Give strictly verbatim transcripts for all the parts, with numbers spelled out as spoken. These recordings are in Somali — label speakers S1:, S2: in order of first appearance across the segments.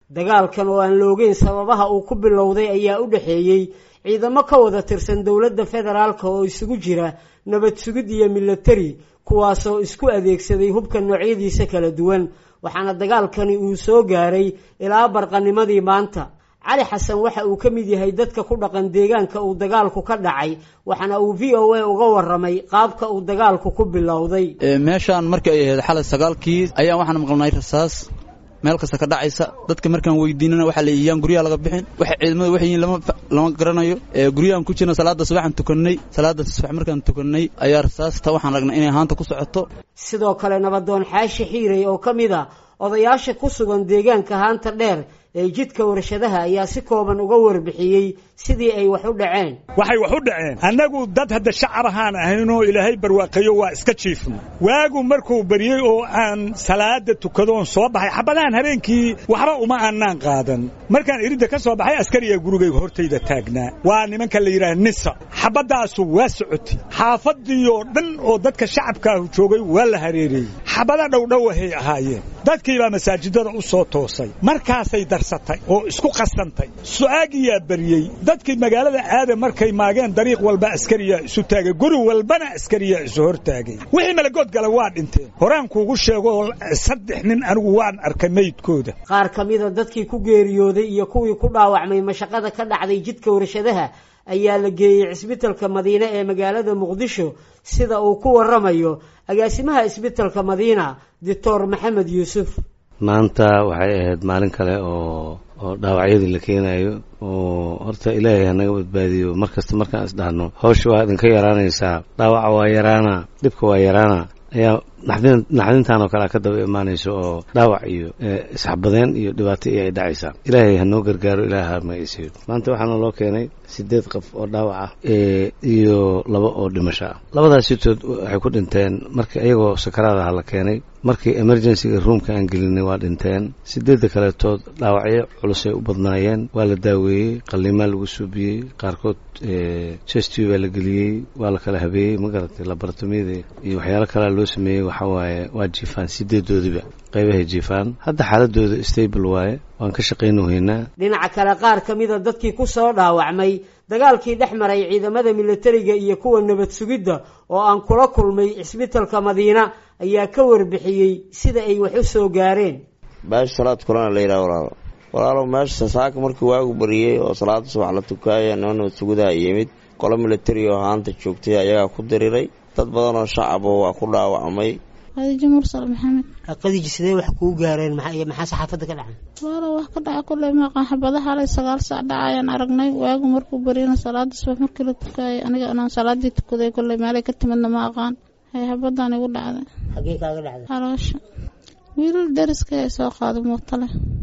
S1: dagaalkan oo aan loogeyn sababaha uu ku bilowday ayaa u dhaxeeyay ciidamo ka wada tirsan dawladda federaalka oo isugu jira nabad sugid iyo military kuwaas oo isku adeegsaday hubka noocyadiisa kala duwan waxaana dagaalkani uu soo gaaray ilaa barqanimadii maanta cali xasan waxa uu ka mid yahay dadka ku dhaqan deegaanka uu dagaalku ka dhacay waxaana uu v o a uga waramay qaabka uu dagaalku ku bilowday
S2: meeshaan markii ay ahayd xalay sagaalkii ayaa waxaan maqalnay rasaas meel kasta ka dhacaysa dadka markaan weydiinana waxa la yiyaan guriga laga bixin waxa ciidamada waxay lama lama garanayo ee gurigaan ku jirna salaada subaxan tukanay salaada subax markaan tukanay ayaa rasaasta waxaan ragnay inay haanta ku socoto
S1: sidoo kale nabadoon xaashi xiiray oo kamid ah odayaasha ku sugan deegaanka haanta dheer ee jidka warshadaha ayaa si kooban uga warbixiyay sidii ay wax u dhaceen
S3: waxay wax u dhaceen annagu dad hadda shacab ahaan ahaynoo ilaahay barwaaqayo waa iska jiifno waagu markuu bariyay oo aan salaada tukadoon soo baxay xabadahan habeenkii waxba uma aanaan qaadan markaan iridda ka soo baxay askariga gurigayga hortayda taagnaa waa nimanka la yiraahdo nisa xabadaasu waa socotay xaafadii oo dhan oo dadka shacabka joogay waa la hareereeyay xabada dhowdhow waxay ahaayeen dadkii baa masaajidada u soo toosay markaasay darsatay oo isku qasantay su'aagiyaa bariyay dadkii magaalada aada markay maageen dariiq walba askariya isu taagay guri walbana askariya isu hortaagay wixii malagood gala waa dhinteen horaan kuugu sheego saddex nin anigu waan arkay meydkooda
S1: qaar kamida dadkii ku geeriyooday iyo kuwii ku dhaawacmay mashaqada ka dhacday jidka warshadaha ayaa la geeyay isbitaalka Madiina ee magaalada Muqdisho sida uu ku waramayo agaasimaha isbitaalka Madiina Doctor Maxamed Yuusuf
S4: maanta waxay ahayd maalin kale oo oo dhaawacyadii la keenayo oo horta ilaahay hanaga badbaadiyo markasta markaan isdhaahno hawsha waa idinka yaraanaysaa dhaawaca waa yaraana dhibka waa yaraana ayaa naxdin naxdintaan oo kale ka daba imaanayso oo dhaawac iyo isxabadeen iyo dhibaato ay dhacaysaa ilaahay hanoo gargaaro ilaaha ma isiyo maanta waxaana loo keenay sideed qof oo dhaawac ah ee iyo laba oo dhimasho ah labadaas sitood waxay ku dhinteen markii ayagoo sakaraad ah la keenay markii emergency roomka aan gelinay waa dhinteen sideed kale tood dhaawacyo culus ay u badnaayeen waa la daaweeyay qalliima lagu suubiyay qaarkood ee chest tube la geliyay waa la kala habeeyay ma garatay laboratomiyada iyo waxyaalo kale loo sameeyay waxa waaye waa jiifaan sideedoodiba qaybaha jiifaan hadda xaaladooda stable waaye waan ka shaqeynaynaa
S1: dhinaca kale qaar kamida dadkii ku soo dhaawacmay dagaalkii dhexmaray ciidamada militariga iyo kuwa nabad sugidda oo aan kula kulmay isbitaalka Madiina ayaa ka warbixiyay sida ay wax u soo gaareen
S5: baash salaad quraan la yiraahdo walaalo walaalo meesha saaka markii waagu bariyay oo salaada subax la tukaayay nabad sugidda yimid qolo militari oo haanta joogtay ayaa ku diriray dad badan oo shacab oo waa ku dhaawacmay
S6: هذا جمهور صار محمد
S1: قدي جسدي wax ku gaareen maxay maxaa saxaafada ka dhacay
S6: wala wax ka dhacay kulay ma qan xabadaha la sagaal saac dhacayaan aragnay waagu markuu barina salaada subax markii la tukay aniga aan salaadii tukaday kulay meel ka timadna ma aqaan hay xabadana igu dhacday
S1: xagee kaaga dhacday
S6: haloosha wiil dariska ay soo qaado mootale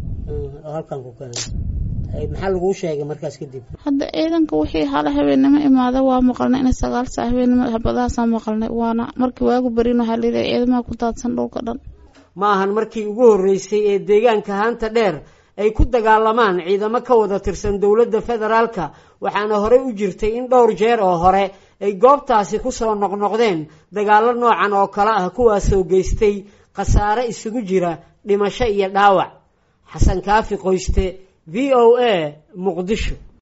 S1: oo halkan ku keenay ay maxaa lagu sheegay markaas kadib
S6: hadda ciidanka wixii hal habeenimo imaada waa maqalnay in sagaal saac habeenimo xabadaha maqalnay waana markii waagu barino waxa la yiraahdaa ciidamada ku daadsan dhulka dhan
S1: ma ahan markii ugu horeysay ee deegaanka haanta dheer ay ku dagaalamaan ciidamo ka wada tirsan dawladda federaalka waxaana hore u jirtay in dhowr jeer oo hore ay goobtaasi ku soo noqnoqdeen dagaalo noocan oo kala ah kuwaas oo geystay khasaare isugu jira dhimasho iyo dhaawac xasan kaafi qoyste V O A Muqdisho.